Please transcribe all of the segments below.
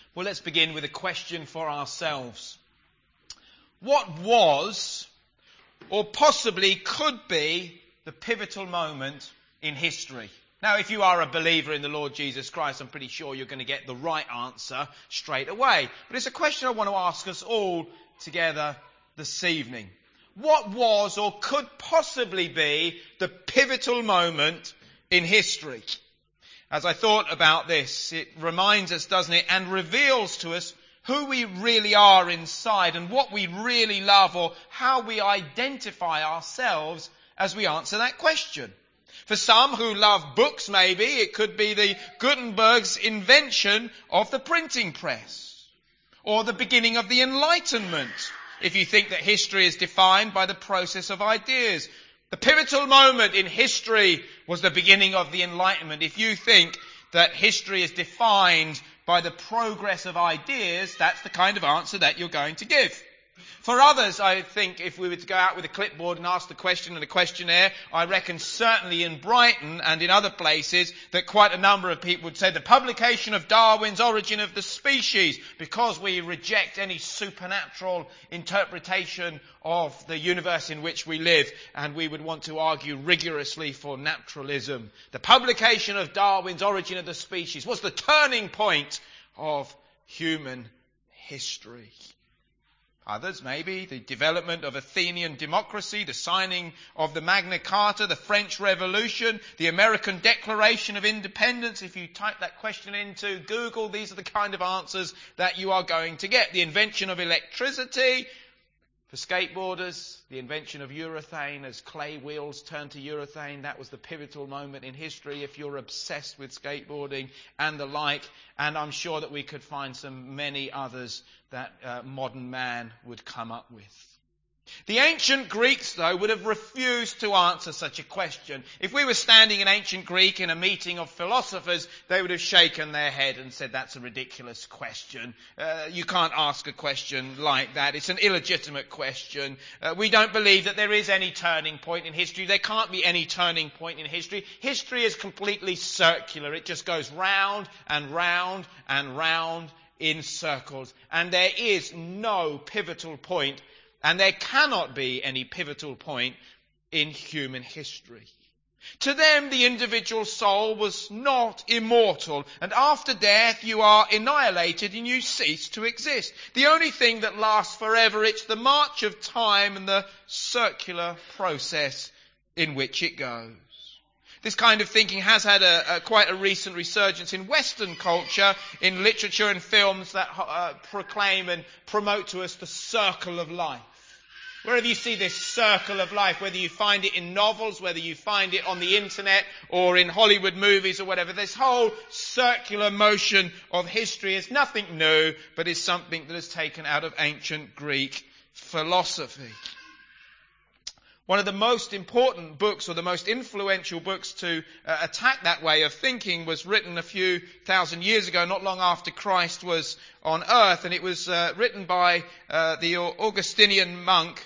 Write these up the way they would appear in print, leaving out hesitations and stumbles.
Well, let's begin with a question for ourselves. What was, or possibly could be, the pivotal moment in history? Now, if you are a believer in the Lord Jesus Christ, I'm pretty sure you're going to get the right answer straight away. But it's a question I want to ask us all together this evening. What was, or could possibly be, the pivotal moment in history? As I thought about this, it reminds us, doesn't it, and reveals to us who we really are inside and what we really love, or how we identify ourselves as we answer that question. For some who love books, maybe, it could be the Gutenberg's invention of the printing press, or the beginning of the Enlightenment, if you think that history is defined by the process of ideas. The pivotal moment in history was the beginning of the Enlightenment. If you think that history is defined by the progress of ideas, that's the kind of answer that you're going to give. For others, I think if we were to go out with a clipboard and ask the question and a questionnaire, I reckon certainly in Brighton and in other places that quite a number of people would say the publication of Darwin's Origin of the Species, because we reject any supernatural interpretation of the universe in which we live, and we would want to argue rigorously for naturalism. The publication of Darwin's Origin of the Species was the turning point of human history. Others, maybe, the development of Athenian democracy, the signing of the Magna Carta, the French Revolution, the American Declaration of Independence. If you type that question into Google, these are the kind of answers that you are going to get. The invention of electricity. For skateboarders, the invention of urethane as clay wheels turned to urethane. That was the pivotal moment in history if you're obsessed with skateboarding and the like. And I'm sure that we could find many others that modern man would come up with. The ancient Greeks, though, would have refused to answer such a question. If we were standing in ancient Greek in a meeting of philosophers, they would have shaken their head and said, that's a ridiculous question. You can't ask a question like that. It's an illegitimate question. We don't believe that there is any turning point in history. There can't be any turning point in history. History is completely circular. It just goes round and round and round in circles. And there is no pivotal point. And there cannot be any pivotal point in human history. To them, the individual soul was not immortal, and after death you are annihilated and you cease to exist. The only thing that lasts forever, it's the march of time and the circular process in which it goes. This kind of thinking has had quite a recent resurgence in Western culture, in literature and films that proclaim and promote to us the circle of life. Wherever you see this circle of life, whether you find it in novels, whether you find it on the internet or in Hollywood movies or whatever, this whole circular motion of history is nothing new, but is something that is taken out of ancient Greek philosophy. One of the most important books, or the most influential books to attack that way of thinking, was written a few thousand years ago, not long after Christ was on earth, and it was written by the Augustinian monk,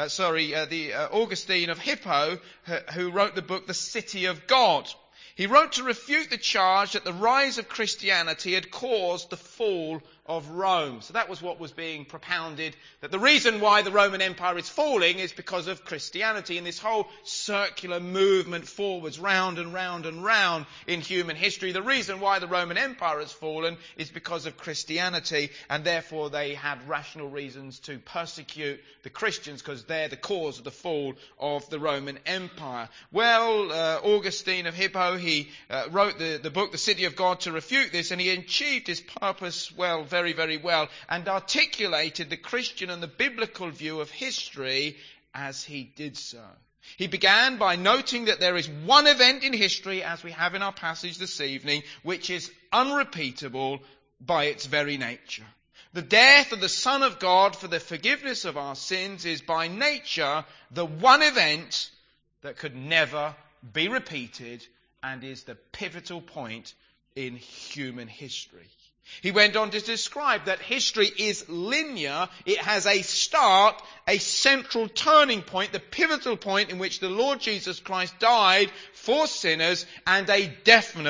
Augustine of Hippo, who wrote the book The City of God. He wrote to refute the charge that the rise of Christianity had caused the fall of Rome. So that was what was being propounded, that the reason why the Roman Empire is falling is because of Christianity, and this whole circular movement forwards, round and round and round in human history. The reason why the Roman Empire has fallen is because of Christianity, and therefore they had rational reasons to persecute the Christians because they're the cause of the fall of the Roman Empire. Well, Augustine of Hippo, he wrote the book The City of God to refute this, and he achieved his purpose very, very well, and articulated the Christian and the biblical view of history as he did so. He began by noting that there is one event in history, as we have in our passage this evening, which is unrepeatable by its very nature. The death of the Son of God for the forgiveness of our sins is by nature the one event that could never be repeated and is the pivotal point in human history. He went on to describe that history is linear. It has a start, a central turning point, the pivotal point in which the Lord Jesus Christ died for sinners, and a definite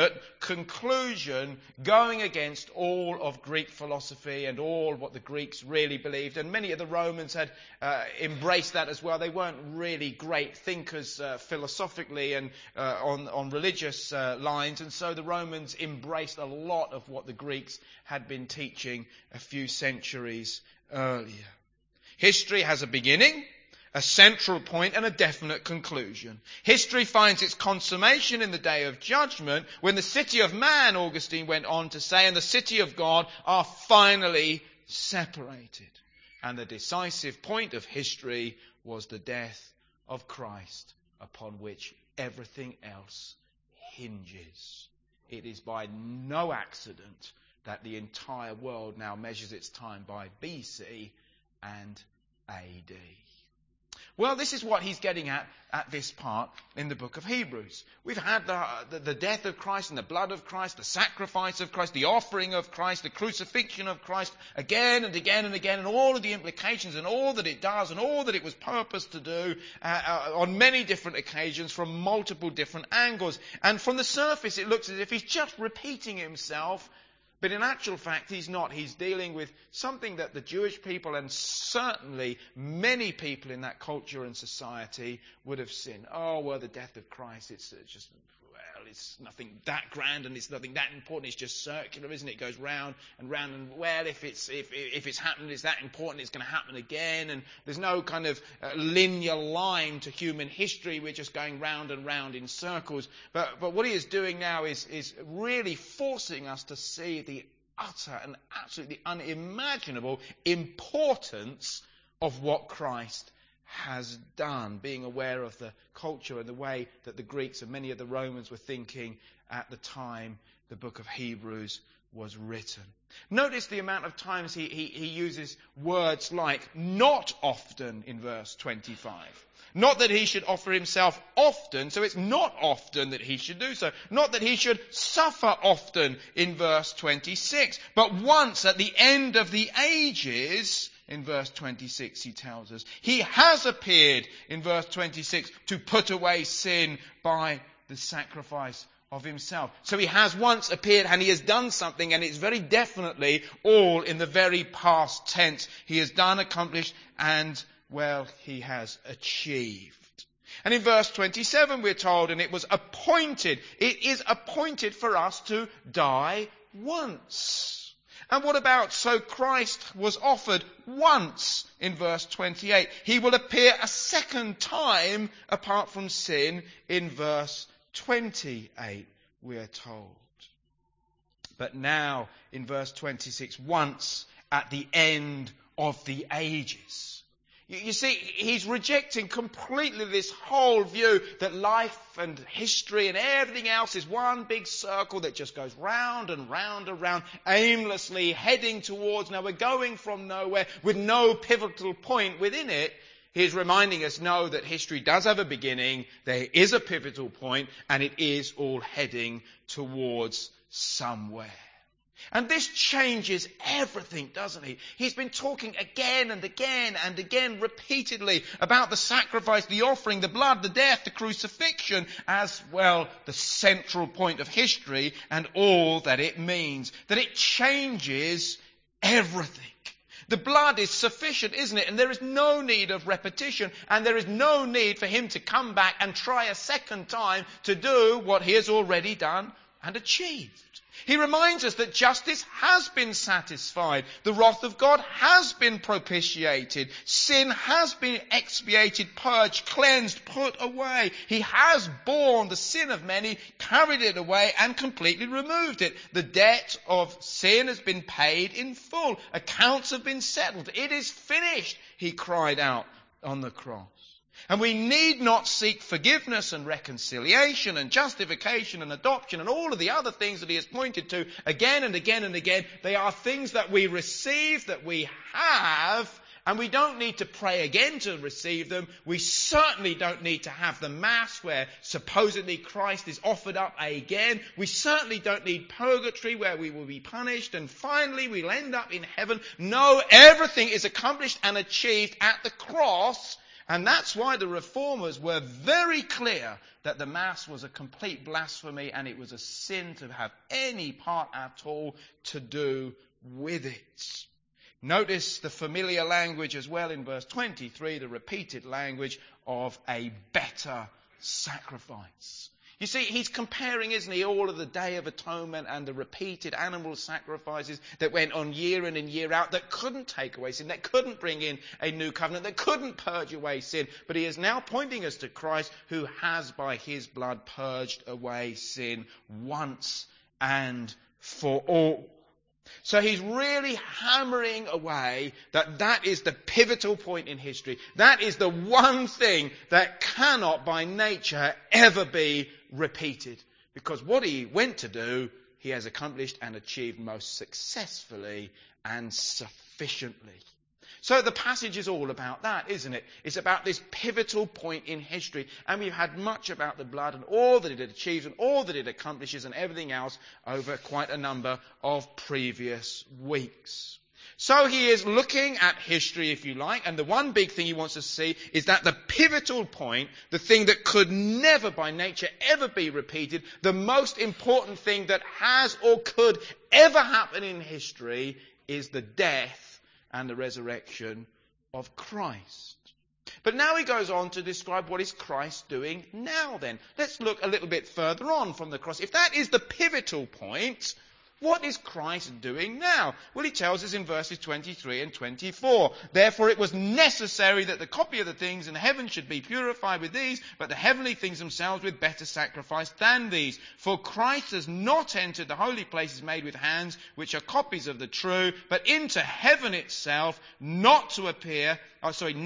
conclusion going against all of Greek philosophy and all what the Greeks really believed. And many of the Romans had embraced that as well. They weren't really great thinkers philosophically and on religious lines. And so the Romans embraced a lot of what the Greeks had been teaching a few centuries earlier. History has a beginning, a central point, and a definite conclusion. History finds its consummation in the day of judgment, when the city of man, Augustine went on to say, and the city of God are finally separated. And the decisive point of history was the death of Christ, upon which everything else hinges. It is by no accident that the entire world now measures its time by BC and AD. Well, this is what he's getting at this part in the book of Hebrews. We've had the death of Christ and the blood of Christ, the sacrifice of Christ, the offering of Christ, the crucifixion of Christ, again and again and again, and all of the implications and all that it does and all that it was purposed to do on many different occasions from multiple different angles. And from the surface, it looks as if he's just repeating himself. But in actual fact, he's not. He's dealing with something that the Jewish people and certainly many people in that culture and society would have seen. Oh, well, the death of Christ, it's nothing that grand and it's nothing that important. It's just circular, isn't it? It goes round and round. And well, if it's happened, it's that important, it's going to happen again. And there's no kind of linear line to human history. We're just going round and round in circles. But what he is doing now is really forcing us to see the utter and absolutely unimaginable importance of what Christ has done, being aware of the culture and the way that the Greeks and many of the Romans were thinking at the time the book of Hebrews was written. Notice the amount of times he uses words like not often in verse 25. Not that he should offer himself often, so it's not often that he should do so. Not that he should suffer often in verse 26, but once at the end of the ages. In verse 26 he tells us, he has appeared in verse 26 to put away sin by the sacrifice of himself. So he has once appeared and he has done something, and it's very definitely all in the very past tense. He has done, accomplished, and well, he has achieved. And in verse 27 we're told, and it was appointed, it is appointed for us to die once. And what about, so Christ was offered once in verse 28. He will appear a second time apart from sin in verse 28, we are told. But now in verse 26, once at the end of the ages. You see, he's rejecting completely this whole view that life and history and everything else is one big circle that just goes round and round and round, aimlessly heading towards, now we're going from nowhere with no pivotal point within it. He's reminding us, no, that history does have a beginning, there is a pivotal point, and it is all heading towards somewhere. And this changes everything, doesn't he? He's been talking again and again and again repeatedly about the sacrifice, the offering, the blood, the death, the crucifixion, as well the central point of history and all that it means. That it changes everything. The blood is sufficient, isn't it? And there is no need of repetition, and there is no need for him to come back and try a second time to do what he has already done and achieved. He reminds us that justice has been satisfied. The wrath of God has been propitiated. Sin has been expiated, purged, cleansed, put away. He has borne the sin of many, carried it away, and completely removed it. The debt of sin has been paid in full. Accounts have been settled. It is finished, he cried out on the cross. And we need not seek forgiveness and reconciliation and justification and adoption and all of the other things that he has pointed to again and again and again. They are things that we receive, that we have, and we don't need to pray again to receive them. We certainly don't need to have the Mass where supposedly Christ is offered up again. We certainly don't need purgatory where we will be punished and finally we'll end up in heaven. No, everything is accomplished and achieved at the cross. And that's why the reformers were very clear that the Mass was a complete blasphemy and it was a sin to have any part at all to do with it. Notice the familiar language as well in verse 23, the repeated language of a better sacrifice. You see, he's comparing, isn't he, all of the Day of Atonement and the repeated animal sacrifices that went on year in and year out that couldn't take away sin, that couldn't bring in a new covenant, that couldn't purge away sin. But he is now pointing us to Christ, who has by his blood purged away sin once and for all. So he's really hammering away that is the pivotal point in history. That is the one thing that cannot by nature ever be repeated. Because what he went to do, he has accomplished and achieved most successfully and sufficiently. So the passage is all about that, isn't it? It's about this pivotal point in history. And we've had much about the blood and all that it achieves and all that it accomplishes and everything else over quite a number of previous weeks. So he is looking at history, if you like, and the one big thing he wants to see is that the pivotal point, the thing that could never by nature ever be repeated, the most important thing that has or could ever happen in history is the death and the resurrection of Christ. But now he goes on to describe what is Christ doing now then. Let's look a little bit further on from the cross. If that is the pivotal point, what is Christ doing now? Well, he tells us in verses 23 and 24. Therefore it was necessary that the copy of the things in heaven should be purified with these, but the heavenly things themselves with better sacrifice than these. For Christ has not entered the holy places made with hands, which are copies of the true, but into heaven itself, now to appear in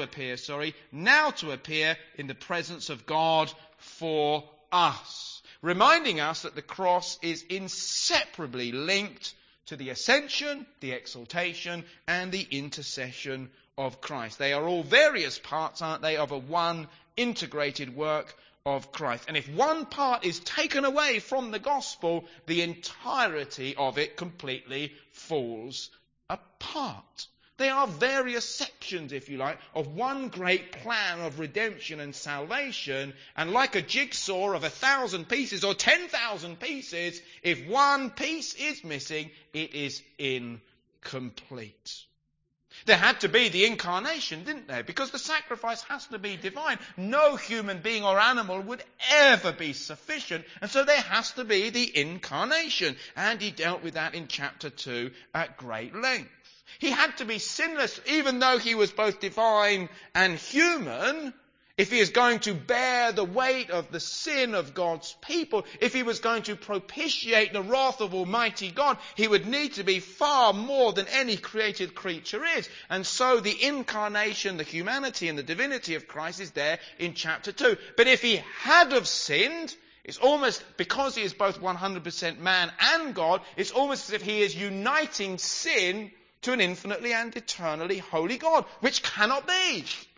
the presence of God for us. Reminding us that the cross is inseparably linked to the ascension, the exaltation, and the intercession of Christ. They are all various parts, aren't they, of a one integrated work of Christ. And if one part is taken away from the gospel, the entirety of it completely falls apart. They are various sections, if you like, of one great plan of redemption and salvation. And like a jigsaw of 1,000 pieces or 10,000 pieces, if one piece is missing, it is incomplete. There had to be the incarnation, didn't there? Because the sacrifice has to be divine. No human being or animal would ever be sufficient. And so there has to be the incarnation. And he dealt with that in chapter 2 at great length. He had to be sinless, even though he was both divine and human. If he is going to bear the weight of the sin of God's people, if he was going to propitiate the wrath of Almighty God, he would need to be far more than any created creature is. And so the incarnation, the humanity and the divinity of Christ is there in chapter 2. But if he had have sinned, it's almost, because he is both 100% man and God, it's almost as if he is uniting sin to an infinitely and eternally holy God, which cannot be.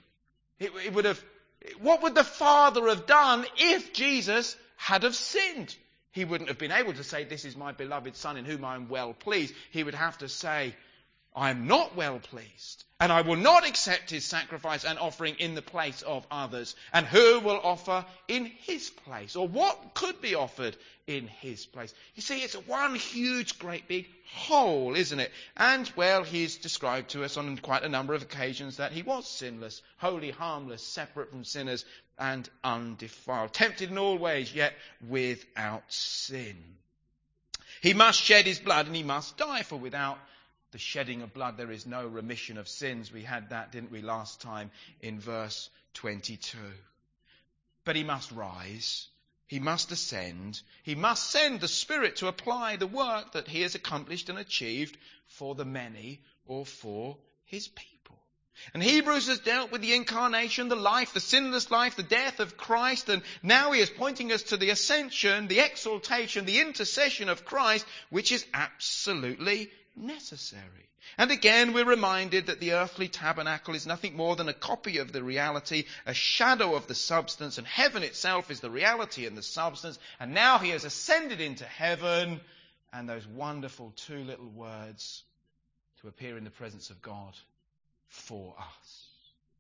What would the Father have done if Jesus had have sinned? He wouldn't have been able to say, "This is my beloved Son in whom I am well pleased." He would have to say, "I am not well pleased, and I will not accept his sacrifice and offering in the place of others." And who will offer in his place? Or what could be offered in his place? You see, it's one huge, great big whole, isn't it? And, well, he's described to us on quite a number of occasions that he was sinless, holy, harmless, separate from sinners, and undefiled, tempted in all ways, yet without sin. He must shed his blood and he must die, for without the shedding of blood there is no remission of sins. We had that, didn't we, last time in verse 22. But he must rise. He must ascend. He must send the Spirit to apply the work that he has accomplished and achieved for the many or for his people. And Hebrews has dealt with the incarnation, the life, the sinless life, the death of Christ, and now he is pointing us to the ascension, the exaltation, the intercession of Christ, which is absolutely necessary. And again, we're reminded that the earthly tabernacle is nothing more than a copy of the reality, a shadow of the substance, and heaven itself is the reality and the substance. And now he has ascended into heaven, and those wonderful two little words, to appear in the presence of God for us.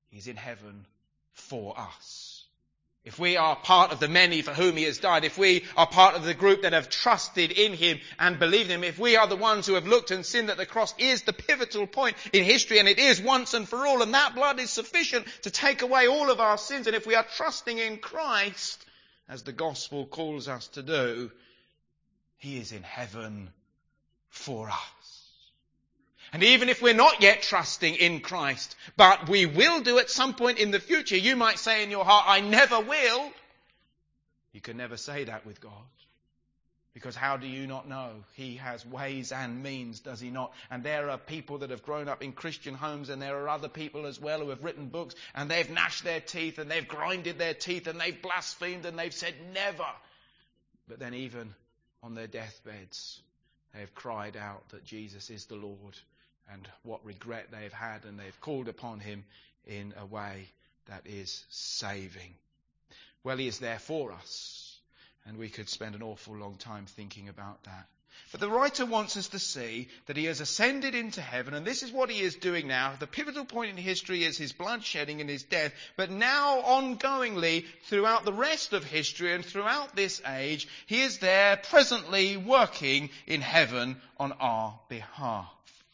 He's in heaven for us. If we are part of the many for whom he has died, if we are part of the group that have trusted in him and believed in him, if we are the ones who have looked and seen that the cross is the pivotal point in history and it is once and for all, and that blood is sufficient to take away all of our sins, and if we are trusting in Christ, as the gospel calls us to do, he is in heaven for us. And even if we're not yet trusting in Christ, but we will do at some point in the future, you might say in your heart, I never will. You can never say that with God. Because how do you not know? He has ways and means, does he not? And there are people that have grown up in Christian homes, and there are other people as well who have written books, and they've gnashed their teeth, and they've grinded their teeth, and they've blasphemed, and they've said never. But then even on their deathbeds, they have cried out that Jesus is the Lord. And what regret they have had, and they've called upon him in a way that is saving. Well, he is there for us, and we could spend an awful long time thinking about that. But the writer wants us to see that he has ascended into heaven, and this is what he is doing now. The pivotal point in history is his blood shedding and his death, but now ongoingly throughout the rest of history and throughout this age, he is there presently working in heaven on our behalf.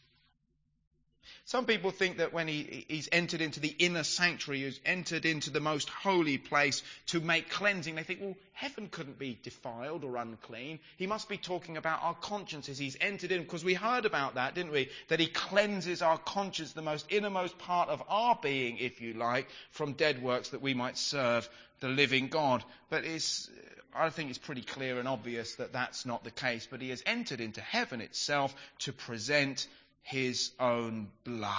Some people think that when he's entered into the inner sanctuary, he's entered into the most holy place to make cleansing, they think, well, heaven couldn't be defiled or unclean. He must be talking about our consciences. He's entered in, because we heard about that, didn't we? That he cleanses our conscience, the most innermost part of our being, if you like, from dead works, that we might serve the living God. But I think it's pretty clear and obvious that that's not the case. But he has entered into heaven itself to present his own blood.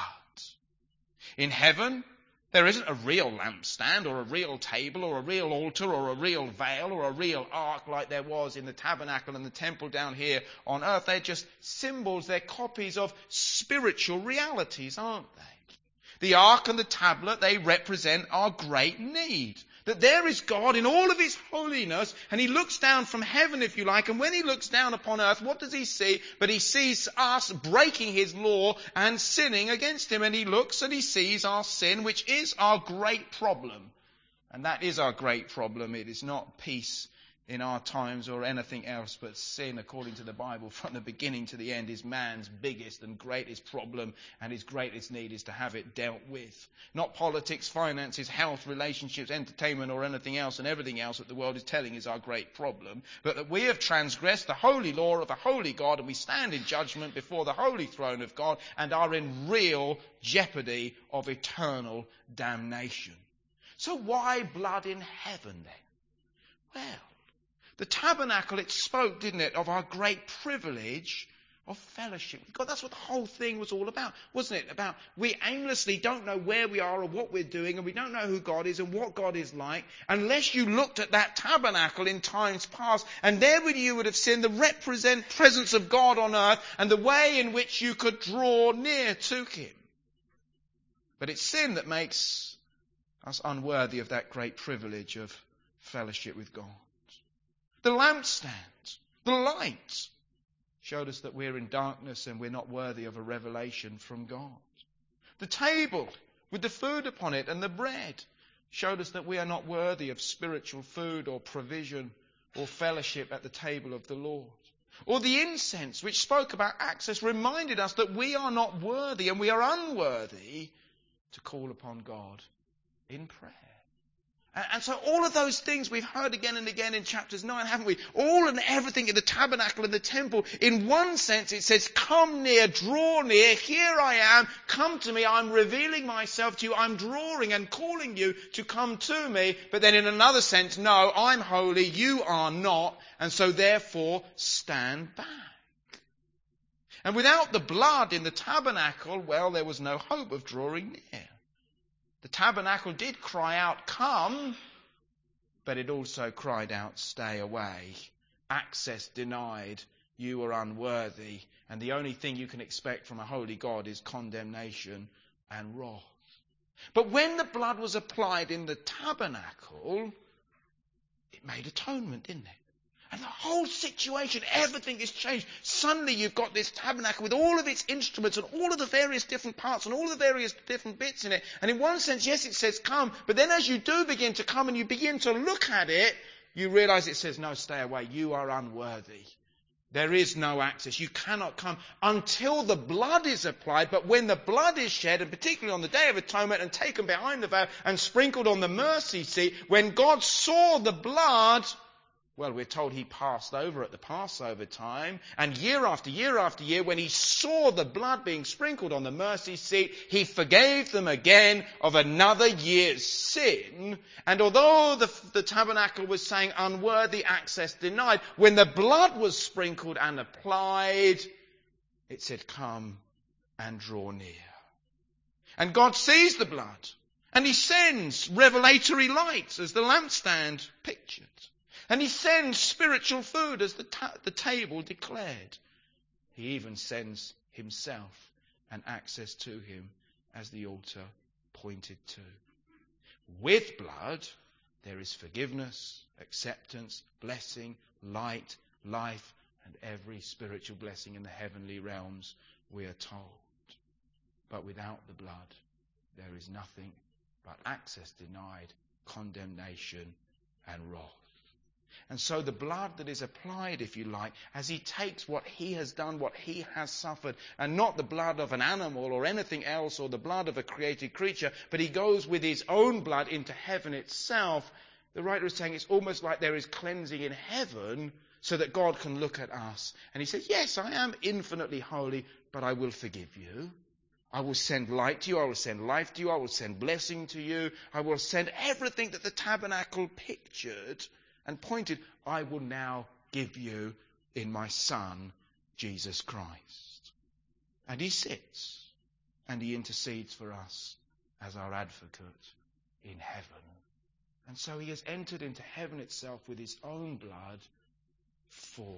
In heaven, there isn't a real lampstand or a real table or a real altar or a real veil or a real ark like there was in the tabernacle and the temple down here on earth. They're just symbols, they're copies of spiritual realities, aren't they? The ark and the tablet, they represent our great need. That there is God in all of his holiness, and he looks down from heaven, if you like, and when he looks down upon earth, what does he see? But he sees us breaking his law and sinning against him, and he looks and he sees our sin, which is our great problem. And that is our great problem. It is not peace in our times or anything else, but sin, according to the Bible, from the beginning to the end, is man's biggest and greatest problem, and his greatest need is to have it dealt with. Not politics, finances, health, relationships, entertainment, or anything else, and everything else that the world is telling is our great problem, but that we have transgressed the holy law of a holy God, and we stand in judgment before the holy throne of God, and are in real jeopardy of eternal damnation. So why blood in heaven then? Well, the tabernacle, it spoke, didn't it, of our great privilege of fellowship with God. That's what the whole thing was all about, wasn't it? About we aimlessly don't know where we are or what we're doing, and we don't know who God is and what God is like, unless you looked at that tabernacle in times past, and there you would have seen the presence of God on earth and the way in which you could draw near to him. But it's sin that makes us unworthy of that great privilege of fellowship with God. The lampstand, the light, showed us that we're in darkness and we're not worthy of a revelation from God. The table with the food upon it and the bread showed us that we are not worthy of spiritual food or provision or fellowship at the table of the Lord. Or the incense, which spoke about access, reminded us that we are not worthy and we are unworthy to call upon God in prayer. And so all of those things we've heard again and again in chapters 9, haven't we? All and everything in the tabernacle and the temple, in one sense it says, come near, draw near, here I am, come to me, I'm revealing myself to you, I'm drawing and calling you to come to me. But then in another sense, no, I'm holy, you are not, and so therefore stand back. And without the blood in the tabernacle, well, there was no hope of drawing near. The tabernacle did cry out, come, but it also cried out, stay away. Access denied, you are unworthy. And the only thing you can expect from a holy God is condemnation and wrath. But when the blood was applied in the tabernacle, it made atonement, didn't it? And the whole situation, everything is changed. Suddenly you've got this tabernacle with all of its instruments and all of the various different parts and all the various different bits in it. And in one sense, yes, it says come. But then as you do begin to come and you begin to look at it, you realize it says, no, stay away. You are unworthy. There is no access. You cannot come until the blood is applied. But when the blood is shed, and particularly on the Day of Atonement and taken behind the veil and sprinkled on the mercy seat, when God saw the blood, well, we're told he passed over at the Passover time. And year after year after year, when he saw the blood being sprinkled on the mercy seat, he forgave them again of another year's sin. And although the tabernacle was saying unworthy access denied, when the blood was sprinkled and applied, it said, come and draw near. And God sees the blood. And he sends revelatory lights as the lampstand pictured. And he sends spiritual food as the table declared. He even sends himself and access to him as the altar pointed to. With blood, there is forgiveness, acceptance, blessing, light, life, and every spiritual blessing in the heavenly realms, we are told. But without the blood, there is nothing but access denied, condemnation, and wrath. And so the blood that is applied, if you like, as he takes what he has done, what he has suffered, and not the blood of an animal or anything else or the blood of a created creature, but he goes with his own blood into heaven itself. The writer is saying it's almost like there is cleansing in heaven so that God can look at us. And he says, yes, I am infinitely holy, but I will forgive you. I will send light to you. I will send life to you. I will send blessing to you. I will send everything that the tabernacle pictured and pointed, I will now give you in my Son, Jesus Christ. And he sits and he intercedes for us as our advocate in heaven. And so he has entered into heaven itself with his own blood for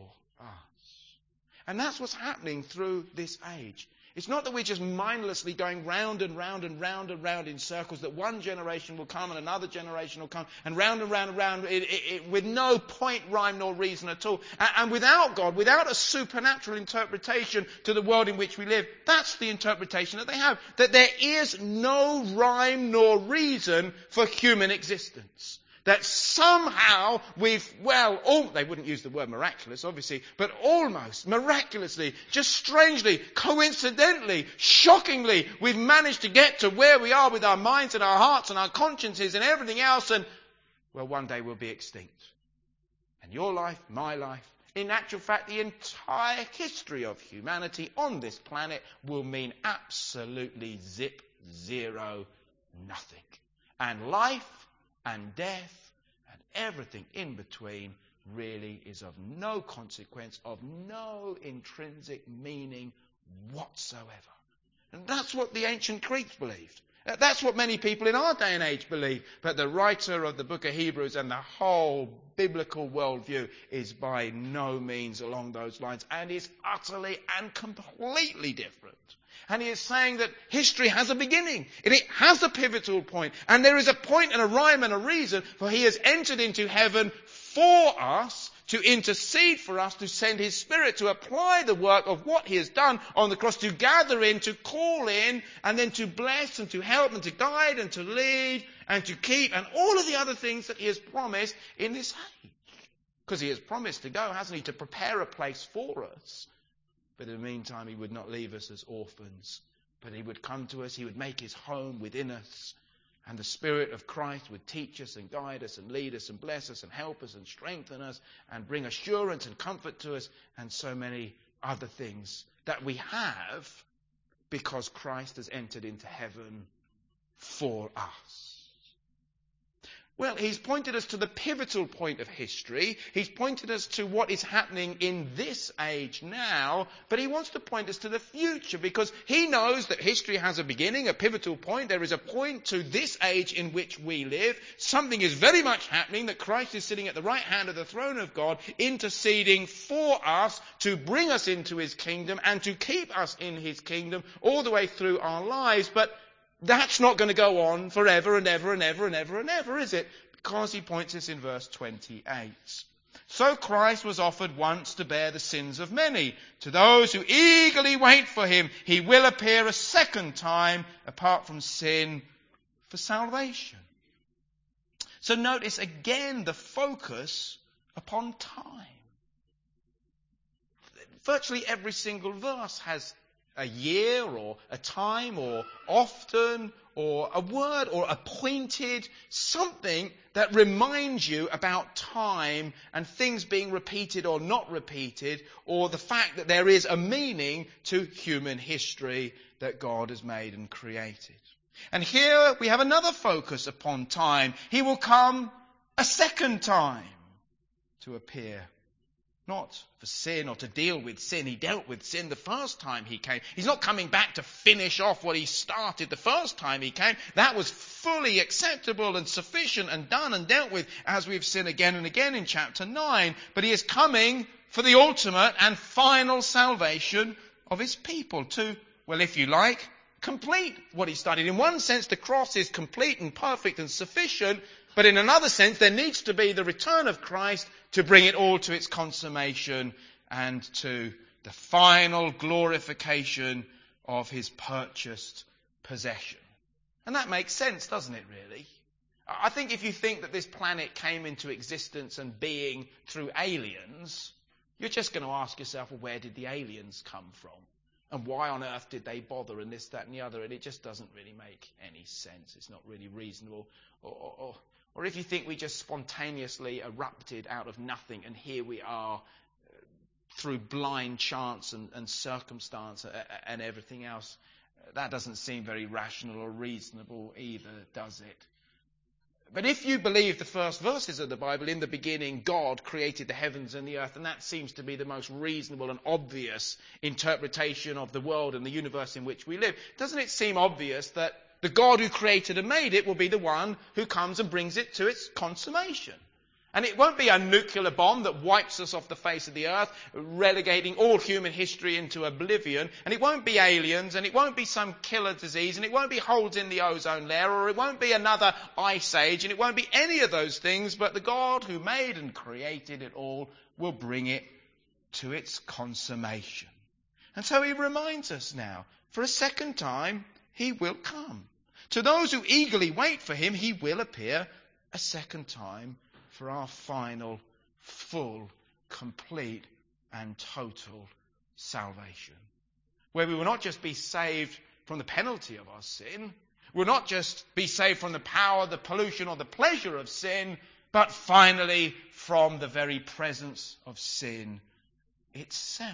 us. And that's what's happening through this age. It's not that we're just mindlessly going round and round and round and round in circles, that one generation will come and another generation will come, and round and round and round with no point, rhyme, nor reason at all. And without God, without a supernatural interpretation to the world in which we live, that's the interpretation that they have. That there is no rhyme nor reason for human existence. That somehow they wouldn't use the word miraculous, obviously, but almost miraculously, just strangely, coincidentally, shockingly, we've managed to get to where we are with our minds and our hearts and our consciences and everything else, and, well, one day we'll be extinct. And your life, my life, in actual fact, the entire history of humanity on this planet will mean absolutely zip, zero, nothing. And life and death and everything in between really is of no consequence, of no intrinsic meaning whatsoever. And that's what the ancient Greeks believed. That's what many people in our day and age believe. But the writer of the book of Hebrews and the whole biblical worldview is by no means along those lines and is utterly and completely different. And he is saying that history has a beginning, and it has a pivotal point, and there is a point and a rhyme and a reason, for he has entered into heaven for us, to intercede for us, to send his Spirit to apply the work of what he has done on the cross, to gather in, to call in, and then to bless and to help and to guide and to lead and to keep, and all of the other things that he has promised in this age. Because he has promised to go, hasn't he, to prepare a place for us. But in the meantime, he would not leave us as orphans, but he would come to us, he would make his home within us, and the Spirit of Christ would teach us and guide us and lead us and bless us and help us and strengthen us and bring assurance and comfort to us and so many other things that we have because Christ has entered into heaven for us. Well, he's pointed us to the pivotal point of history. He's pointed us to what is happening in this age now, but he wants to point us to the future because he knows that history has a beginning, a pivotal point. There is a point to this age in which we live. Something is very much happening, that Christ is sitting at the right hand of the throne of God, interceding for us to bring us into his kingdom and to keep us in his kingdom all the way through our lives. But that's not going to go on forever and ever and ever and ever and ever, is it? Because he points us in verse 28. So Christ was offered once to bear the sins of many. To those who eagerly wait for him, he will appear a second time apart from sin for salvation. So notice again the focus upon time. Virtually every single verse has a year or a time or often or a word or appointed, something that reminds you about time and things being repeated or not repeated, or the fact that there is a meaning to human history that God has made and created. And here we have another focus upon time. He will come a second time to appear. Not for sin or to deal with sin. He dealt with sin the first time he came. He's not coming back to finish off what he started the first time he came. That was fully acceptable and sufficient and done and dealt with, as we've seen again and again in chapter 9. But he is coming for the ultimate and final salvation of his people to, well, if you like, complete what he started. In one sense, the cross is complete and perfect and sufficient. But in another sense, there needs to be the return of Christ to bring it all to its consummation and to the final glorification of his purchased possession. And that makes sense, doesn't it, really? I think if you think that this planet came into existence and being through aliens, you're just going to ask yourself, well, where did the aliens come from? And why on earth did they bother, and this, that and the other? And it just doesn't really make any sense. It's not really reasonable. Or if you think we just spontaneously erupted out of nothing and here we are through blind chance and circumstance and everything else, that doesn't seem very rational or reasonable either, does it? But if you believe the first verses of the Bible, in the beginning God created the heavens and the earth, and that seems to be the most reasonable and obvious interpretation of the world and the universe in which we live, doesn't it seem obvious that the God who created and made it will be the one who comes and brings it to its consummation? And it won't be a nuclear bomb that wipes us off the face of the earth, relegating all human history into oblivion. And it won't be aliens, and it won't be some killer disease, and it won't be holes in the ozone layer, or it won't be another ice age, and it won't be any of those things. But the God who made and created it all will bring it to its consummation. And so he reminds us now, for a second time, he will come. To those who eagerly wait for him, he will appear a second time for our final, full, complete, and total salvation. Where we will not just be saved from the penalty of our sin, will not just be saved from the power, the pollution, or the pleasure of sin, but finally from the very presence of sin itself.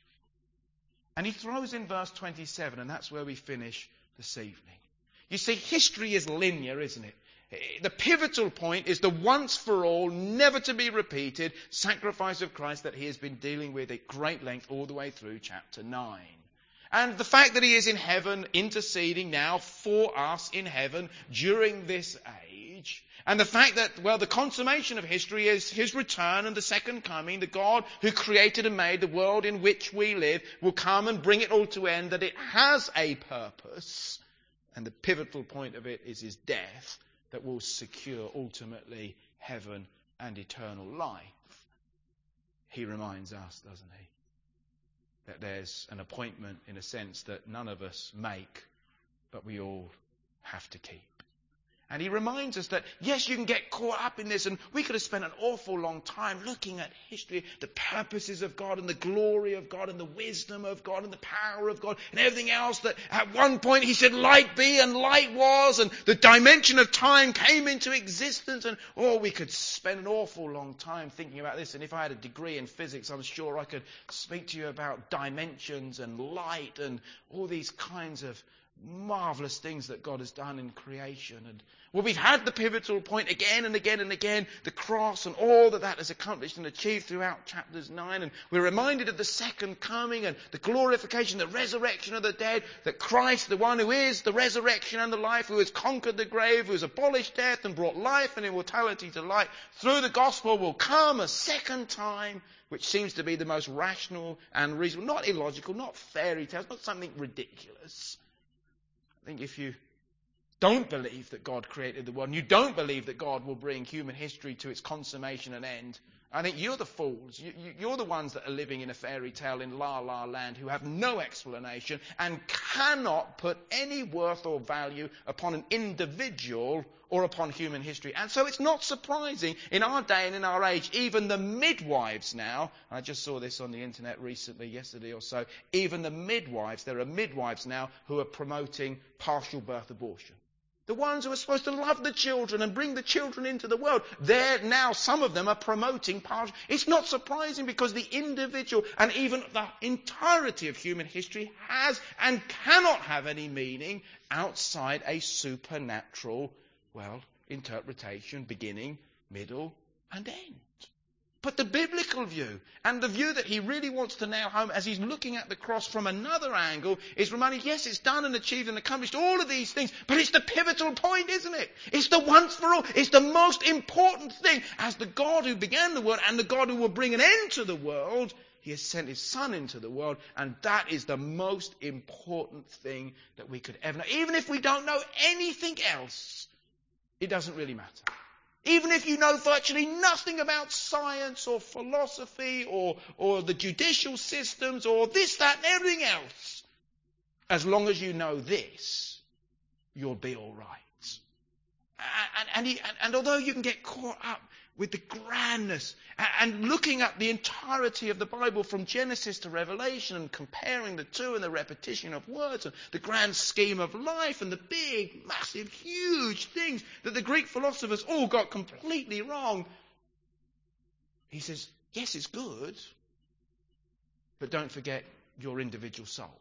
And he throws in verse 27, and that's where we finish this evening. You see, history is linear, isn't it? The pivotal point is the once for all, never to be repeated sacrifice of Christ that he has been dealing with at great length all the way through chapter 9. And the fact that he is in heaven interceding now for us in heaven during this age. And the fact that, well, the consummation of history is his return and the second coming. The God who created and made the world in which we live will come and bring it all to end, that it has a purpose. And the pivotal point of it is his death that will secure ultimately heaven and eternal life. He reminds us, doesn't he, that there's an appointment in a sense that none of us make, but we all have to keep. And he reminds us that, yes, you can get caught up in this, and we could have spent an awful long time looking at history, the purposes of God and the glory of God and the wisdom of God and the power of God and everything else that at one point he said light be and light was, and the dimension of time came into existence, and we could spend an awful long time thinking about this. And if I had a degree in physics, I'm sure I could speak to you about dimensions and light and all these kinds of marvellous things that God has done in creation. And well, we've had the pivotal point again and again and again, the cross and all that has accomplished and achieved throughout chapters 9. And we're reminded of the second coming and the glorification, the resurrection of the dead, that Christ, the one who is the resurrection and the life, who has conquered the grave, who has abolished death and brought life and immortality to light, through the gospel will come a second time, which seems to be the most rational and reasonable, not illogical, not fairy tales, not something ridiculous. I think if you don't believe that God created the world, and you don't believe that God will bring human history to its consummation and end I think you're the fools. You're the ones that are living in a fairy tale in La La Land who have no explanation and cannot put any worth or value upon an individual or upon human history. And so it's not surprising in our day and in our age, even the midwives now, I just saw this on the internet recently, yesterday or so, even the midwives, there are midwives now who are promoting partial birth abortion. The ones who are supposed to love the children and bring the children into the world, they're now, some of them are promoting partial. It's not surprising because the individual and even the entirety of human history has and cannot have any meaning outside a supernatural, interpretation, beginning, middle, and end. But the biblical view, and the view that he really wants to nail home as he's looking at the cross from another angle, is reminding, yes, it's done and achieved and accomplished all of these things, but it's the pivotal point, isn't it? It's the once for all. It's the most important thing. As the God who began the world and the God who will bring an end to the world, he has sent his Son into the world, and that is the most important thing that we could ever know. Even if we don't know anything else, it doesn't really matter. Even if you know virtually nothing about science or philosophy or the judicial systems or this, that, and everything else, as long as you know this, you'll be all right. And although you can get caught up with the grandness and looking at the entirety of the Bible from Genesis to Revelation and comparing the two and the repetition of words and the grand scheme of life and the big, massive, huge things that the Greek philosophers all got completely wrong, he says, yes, it's good, but don't forget your individual soul.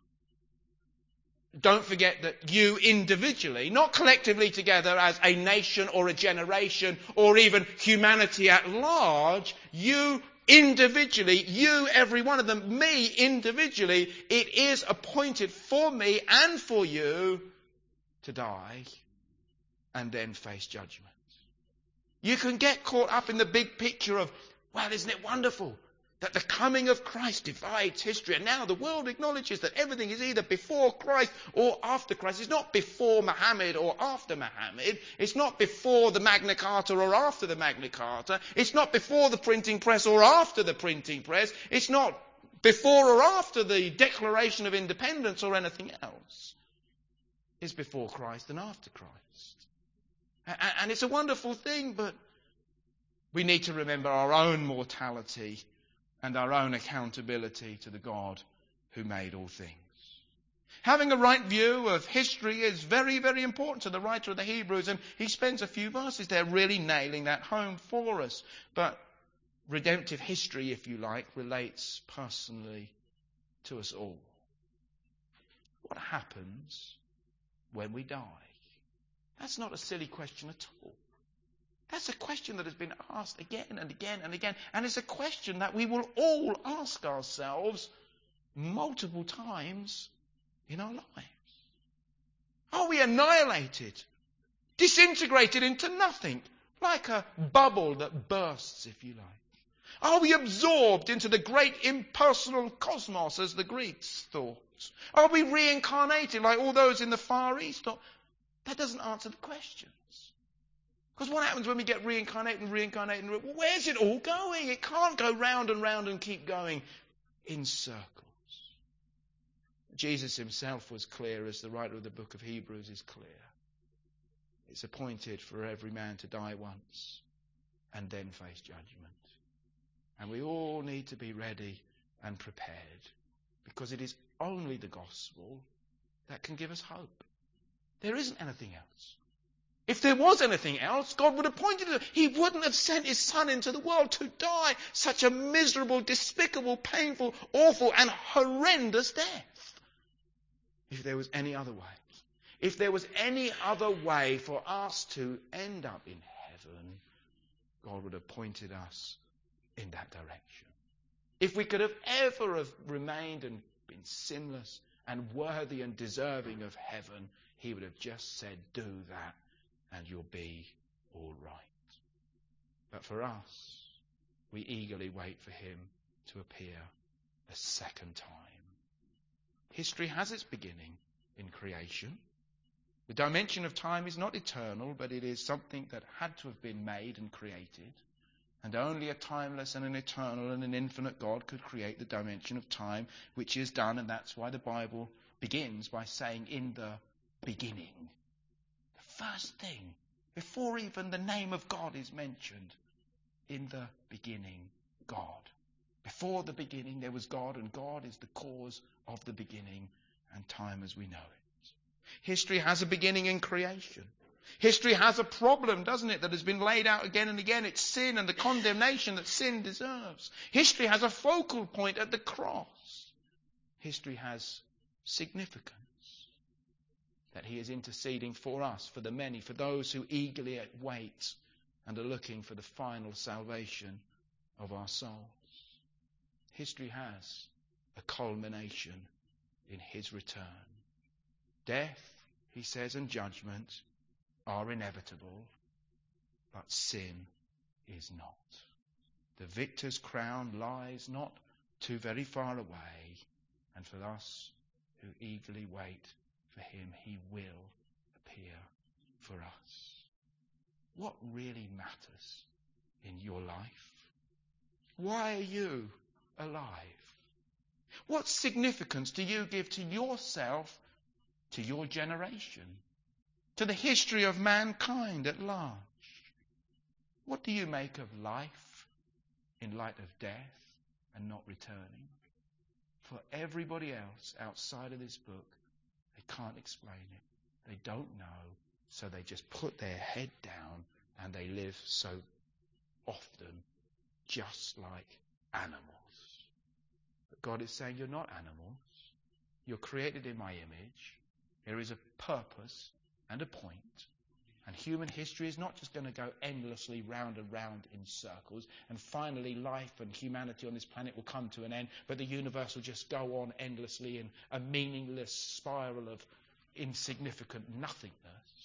Don't forget that you individually, not collectively together as a nation or a generation or even humanity at large, you individually, you, every one of them, me individually, it is appointed for me and for you to die and then face judgment. You can get caught up in the big picture of, well, isn't it wonderful that the coming of Christ divides history, and now the world acknowledges that everything is either before Christ or after Christ. It's not before Muhammad or after Muhammad. It's not before the Magna Carta or after the Magna Carta. It's not before the printing press or after the printing press. It's not before or after the Declaration of Independence or anything else. It's before Christ and after Christ. And it's a wonderful thing, but we need to remember our own mortality and our own accountability to the God who made all things. Having a right view of history is very, very important to the writer of the Hebrews, and he spends a few verses there really nailing that home for us. But redemptive history, if you like, relates personally to us all. What happens when we die? That's not a silly question at all. That's a question that has been asked again and again and again. And it's a question that we will all ask ourselves multiple times in our lives. Are we annihilated? Disintegrated into nothing? Like a bubble that bursts, if you like. Are we absorbed into the great impersonal cosmos, as the Greeks thought? Are we reincarnated like all those in the Far East? That doesn't answer the questions. Because what happens when we get reincarnated? Where's it all going? It can't go round and round and keep going in circles. Jesus himself was clear, as the writer of the book of Hebrews is clear. It's appointed for every man to die once and then face judgment. And we all need to be ready and prepared, because it is only the gospel that can give us hope. There isn't anything else. If there was anything else, God would have pointed to it. He wouldn't have sent his Son into the world to die such a miserable, despicable, painful, awful, and horrendous death. If there was any other way. If there was any other way for us to end up in heaven, God would have pointed us in that direction. If we could have ever have remained and been sinless and worthy and deserving of heaven, he would have just said, do that, and you'll be all right. But for us, we eagerly wait for him to appear a second time. History has its beginning in creation. The dimension of time is not eternal, but it is something that had to have been made and created. And only a timeless and an eternal and an infinite God could create the dimension of time, which is done, and that's why the Bible begins by saying, in the beginning. The first thing, before even the name of God is mentioned, in the beginning, God. Before the beginning there was God, and God is the cause of the beginning and time as we know it. History has a beginning in creation. History has a problem, doesn't it, that has been laid out again and again. It's sin and the condemnation that sin deserves. History has a focal point at the cross. History has significance, that he is interceding for us, for the many, for those who eagerly wait and are looking for the final salvation of our souls. History has a culmination in his return. Death, he says, and judgment are inevitable, but sin is not. The victor's crown lies not too very far away, and for us who eagerly wait for him, he will appear for us. What really matters in your life? Why are you alive? What significance do you give to yourself, to your generation, to the history of mankind at large? What do you make of life in light of death and not returning? For everybody else outside of this book, they can't explain it. They don't know, so they just put their head down and they live so often just like animals. But God is saying, you're not animals. You're created in my image. There is a purpose and a point. And human history is not just going to go endlessly round and round in circles, and finally life and humanity on this planet will come to an end, but the universe will just go on endlessly in a meaningless spiral of insignificant nothingness.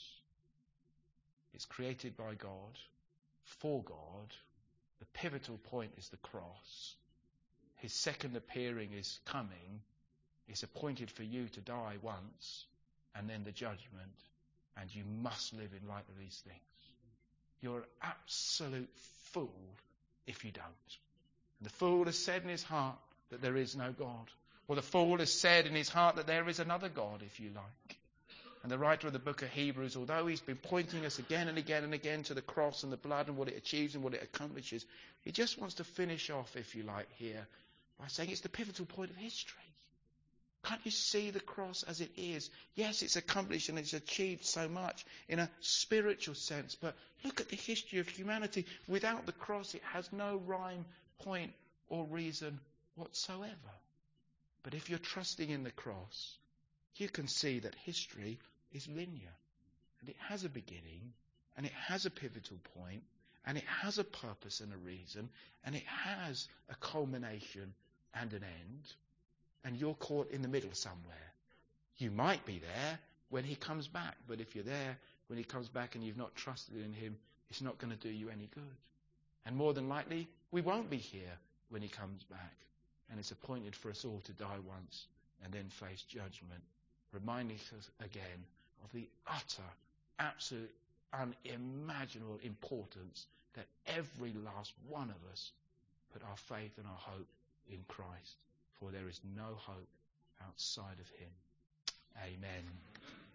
It's created by God, for God. The pivotal point is the cross. His second appearing is coming. It's appointed for you to die once, and then the judgment. And you must live in light of these things. You're an absolute fool if you don't. And the fool has said in his heart that there is no God. Or the fool has said in his heart that there is another God, if you like. And the writer of the book of Hebrews, although he's been pointing us again and again and again to the cross and the blood and what it achieves and what it accomplishes, he just wants to finish off, if you like, here by saying it's the pivotal point of history. Can't you see the cross as it is? Yes, it's accomplished and it's achieved so much in a spiritual sense, but look at the history of humanity. Without the cross, it has no rhyme, point, or reason whatsoever. But if you're trusting in the cross, you can see that history is linear, and it has a beginning, and it has a pivotal point, and it has a purpose and a reason, and it has a culmination and an end. And you're caught in the middle somewhere. You might be there when he comes back, but if you're there when he comes back and you've not trusted in him, it's not going to do you any good. And more than likely, we won't be here when he comes back. And it's appointed for us all to die once and then face judgment, reminding us again of the utter, absolute, unimaginable importance that every last one of us put our faith and our hope in Christ. For there is no hope outside of him. Amen.